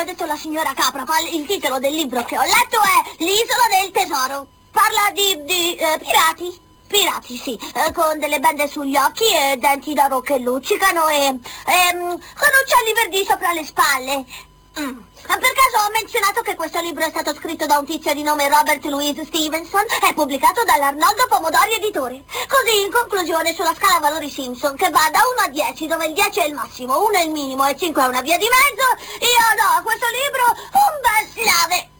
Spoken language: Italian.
ha detto la signora Caprapal, il titolo del libro che ho letto è L'isola del tesoro. Parla di pirati. Pirati, sì, con delle bende sugli occhi e denti d'oro che luccicano e con uccelli verdi sopra le spalle. Per caso ho menzionato che questo libro è stato scritto da un tizio di nome Robert Louis Stevenson e pubblicato dall'Arnoldo Pomodori Editore. Così, in conclusione, sulla scala valori Simpson, che va da 1 a 10, dove il 10 è il massimo, 1 è il minimo e 5 è una via di mezzo, io do a questo libro un bel 9.